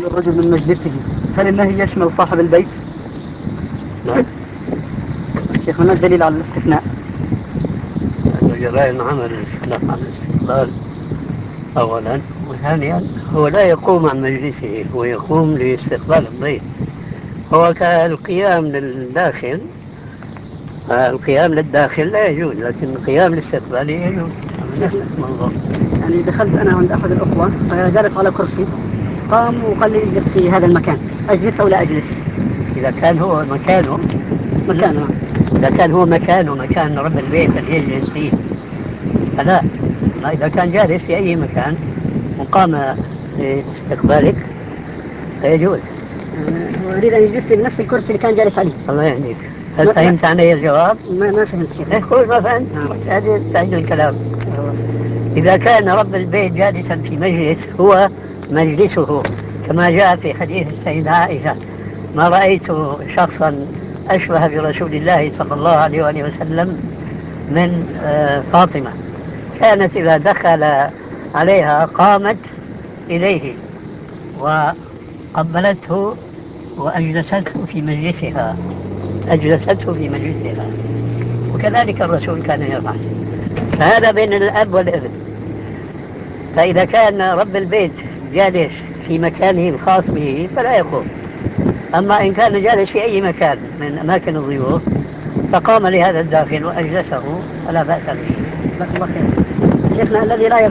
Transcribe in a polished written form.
الرجل من مجلسه، هل النهي يشمل صاحب البيت؟ نعم. شيخ، ما الدليل على الاستثناء؟ جرائم عمل الاستئناف عن الاستقلال أولا، وثانيا هو لا يقوم عن مجلسه، هو يقوم لاستقبال الضيف. هو كالقيام للداخل، القيام للداخل لا يجوز، لكن القيام للاستقبال يجوز. شيخ، نفس الموضوع. يعني دخلت أنا عند أحد الأخوة فجلس على كرسي، قام وقال لي اجلس في هذا المكان، أجلس أو لا أجلس؟ إذا كان هو مكانه، مكانه. إذا كان هو مكانه مكان رب البيت اللي يجلس فيه فلا. ما إذا كان جالس في أي مكان وقام لاستقبالك فيجوز. أريد أن يجلس في نفس الكرسي اللي كان جالس عليه. الله يهديك. هل لا لا، فهمت علي الجواب؟ ما فهمت شيخ. يقول ما فهمت. هذه تعيد الكلام. إذا كان رب البيت جالسا في مجلس هو مجلسه، كما جاء في حديث السيدة عائشة: ما رأيت شخصا أشبه برسول الله صلى الله عليه وآله وسلم من فاطمة، كانت إذا دخل عليها قامت إليه وقبلته وأجلسته في مجلسها، أجلسته في مجلسها، وكذلك الرسول كان يفعل. فهذا بين الأب والابن. فإذا كان رب البيت جالس في مكانه الخاص به فلا يقوم. أما إن كان جالس في أي مكان من أماكن الضيوف فقام لهذا الداخل وأجلسه فلا بأس به. جزاك الله خير. شيخنا، الذي لا